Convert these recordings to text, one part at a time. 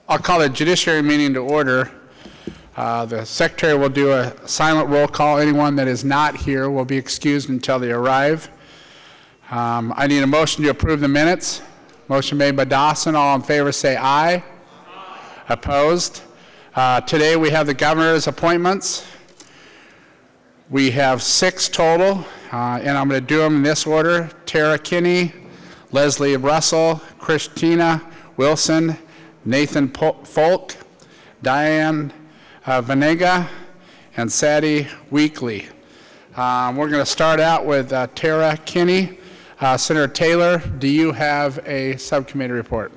I'll call the judiciary meeting to order. The secretary will do a silent roll call. Anyone that is not here will be excused until they arrive. I need a motion to approve the minutes. Motion made by Dawson. All in favor say aye. Aye. Opposed? Today we have the governor's appointments. We have 6 total, and I'm going to do them in this order. Tara Kinney, Leslie Russell, Christina Wilson, Nathan Folk, Diane Vanega, and Sadie Weekly. We're going to start out with Tara Kinney. Senator Taylor, do you have a subcommittee report?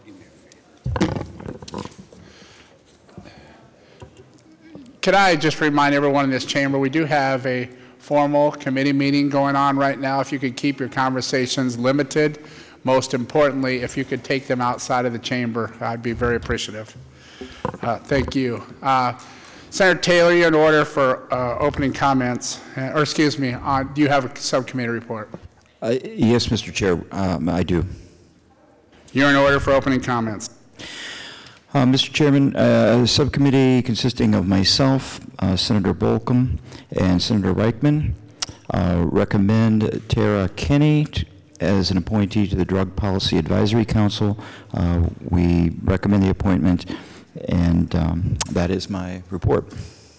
Could I just remind everyone in this chamber, we do have a formal committee meeting going on right now. If you could keep your conversations limited. Most importantly, if you could take them outside of the chamber, I'd be very appreciative. Thank you. Senator Taylor, you're in order for opening comments. Or excuse me, do you have a subcommittee report? Yes, Mr. Chair, I do. You're in order for opening comments. Mr. Chairman, a subcommittee consisting of myself, Senator Bolcom, and Senator Reichman recommend Tara Kinney as an appointee to the Drug Policy Advisory Council. We recommend the appointment, and that is my report.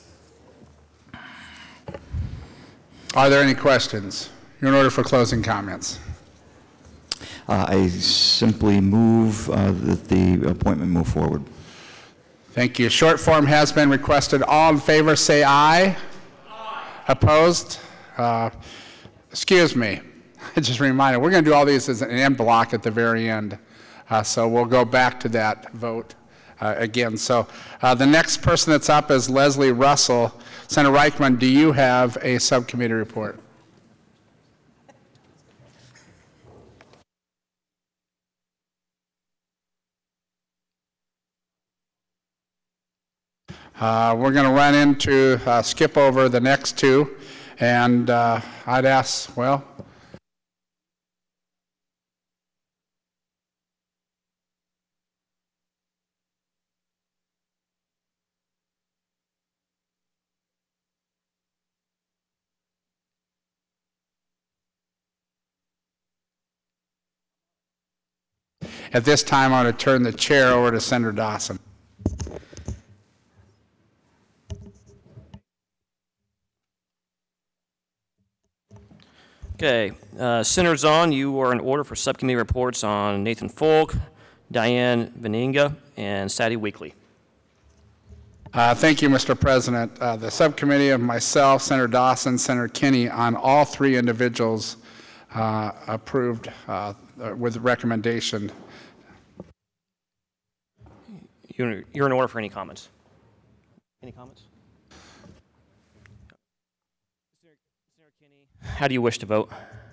Are there any questions? You're in order for closing comments. I simply move that the appointment move forward. Thank you. Short form has been requested. All in favor say aye. Aye. Opposed? Excuse me. Just a reminder, we're going to do all these as an en bloc at the very end. So we'll go back to that vote again. So the next person that's up is Leslie Russell. Senator Reichman, do you have a subcommittee report? We're going to run into, skip over the next 2, and I'd ask, well, at this time, I'm going to turn the chair over to Senator Dawson. Okay, Senator Zahn, you are in order for subcommittee reports on Nathan Folk, Diane Veninga, and Sadie Weekly. Thank you, Mr. President. The subcommittee of myself, Senator Dawson, Senator Kinney, on all 3 individuals approved with recommendation. You're in order for any comments. Any comments? How do you wish to vote?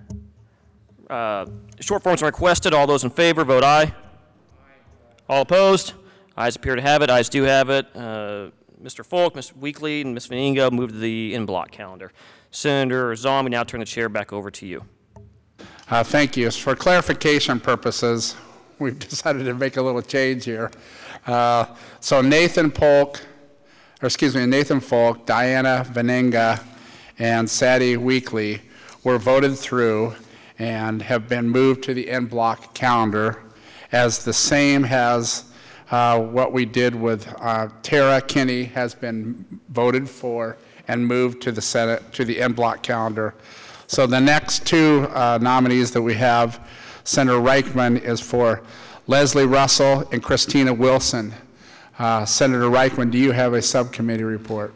Short forms are requested. All those in favor, vote aye. Aye. All opposed? Ayes appear to have it. Ayes do have it. Mr. Folk, Ms. Weekly, and Ms. Veninga move to the in-block calendar. Senator Zahn, we now turn the chair back over to you. Thank you. For clarification purposes, we've decided to make a little change here. So Nathan Folk, Diana Veninga, and Sadie Weekly were voted through and have been moved to the en-bloc calendar, as the same has what we did with Tara Kinney has been voted for and moved to the Senate, to the en-bloc calendar. So the next 2 nominees that we have, Senator Reichman, is for Leslie Russell and Christina Wilson. Senator Reichman, do you have a subcommittee report?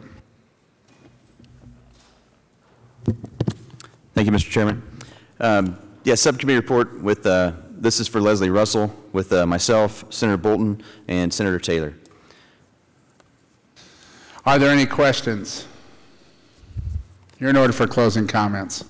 Thank you, Mr. Chairman. Subcommittee report with, this is for Leslie Russell with myself, Senator Bolton, and Senator Taylor. Are there any questions? You're in order for closing comments.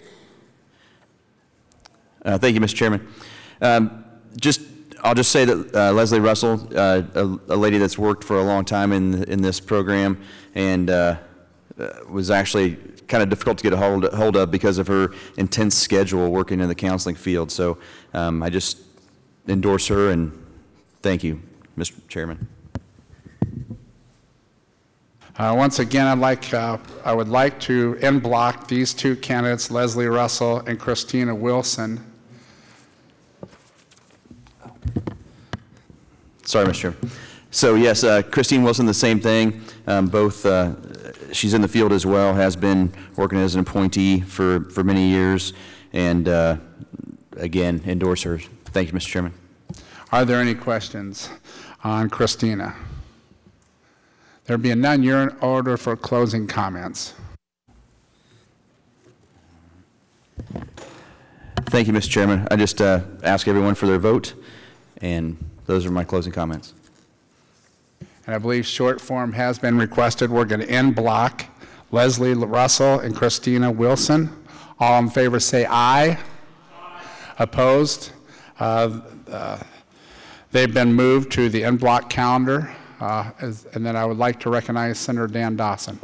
Thank you, Mr. Chairman. I'll just say that Leslie Russell, a lady that's worked for a long time in this program, and was actually kind of difficult to get a hold of because of her intense schedule working in the counseling field. So I just endorse her and thank you. Mr. Chairman. Once again, I would like to en bloc these two candidates, Leslie Russell and Christina Wilson. Sorry, Mr. Chairman. So yes, Christine Wilson, the same thing. Both, she's in the field as well, has been working as an appointee for many years, and again, endorse her. Thank you, Mr. Chairman. Are there any questions on Christina? There being none, you're in order for closing comments. Thank you, Mr. Chairman. I just ask everyone for their vote, and those are my closing comments. And I believe short form has been requested. We're going to en bloc Leslie Russell and Christina Wilson. All in favor say aye. Aye. Opposed? They've been moved to the en bloc calendar. And then I would like to recognize Senator Dan Dawson.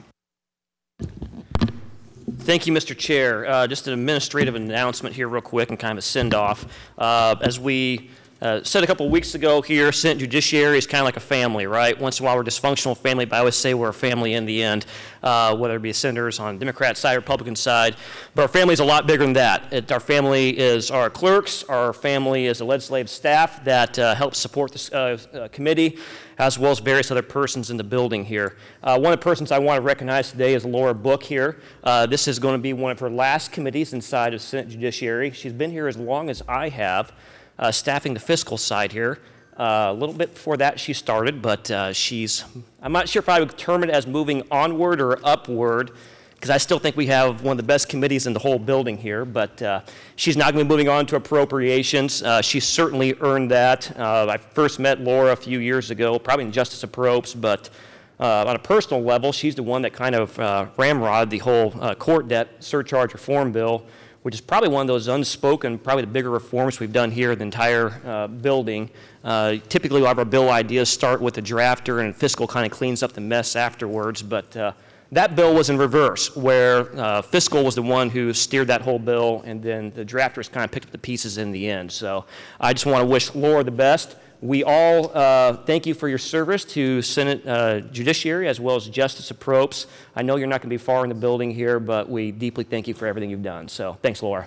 Thank you, Mr. Chair. Just an administrative announcement here real quick and kind of a send-off. As we said a couple of weeks ago here, Senate Judiciary is kind of like a family, right? Once in a while we're a dysfunctional family, but I always say we're a family in the end, whether it be senators on the Democrat side, Republican side. But our family is a lot bigger than that. Our family is our clerks. Our family is the legislative staff that helps support this committee, as well as various other persons in the building here. One of the persons I want to recognize today is Laura Book here. This is going to be one of her last committees inside of Senate Judiciary. She's been here as long as I have, staffing the fiscal side here. A little bit before that she started, but I'm not sure if I would term it as moving onward or upward, because I still think we have one of the best committees in the whole building here, but she's not going to be moving on to appropriations. She certainly earned that. I first met Laura a few years ago, probably in Justice of Probes, but on a personal level, she's the one that kind of ramrodded the whole court debt surcharge reform bill, which is probably one of those unspoken, probably the bigger reforms we've done here in the entire building. Typically, a lot of our bill ideas start with the drafter, and fiscal kind of cleans up the mess afterwards, but that bill was in reverse, where fiscal was the one who steered that whole bill, and then the drafters kind of picked up the pieces in the end. So I just want to wish Laura the best. We all thank you for your service to Senate Judiciary as well as Justice of Probes. I know you're not going to be far in the building here, but we deeply thank you for everything you've done. So thanks, Laura.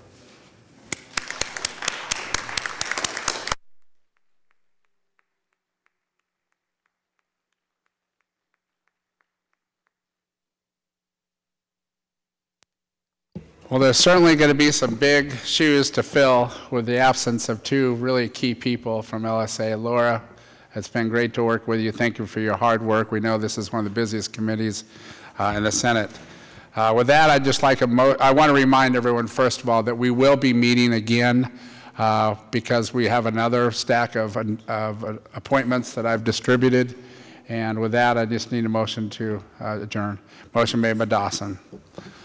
Well, there's certainly going to be some big shoes to fill with the absence of two really key people from LSA. Laura, it's been great to work with you. Thank you for your hard work. We know this is one of the busiest committees in the Senate. With that, I'd just like I want to remind everyone, first of all, that we will be meeting again because we have another stack of appointments that I've distributed. And with that, I just need a motion to adjourn. Motion made by Dawson.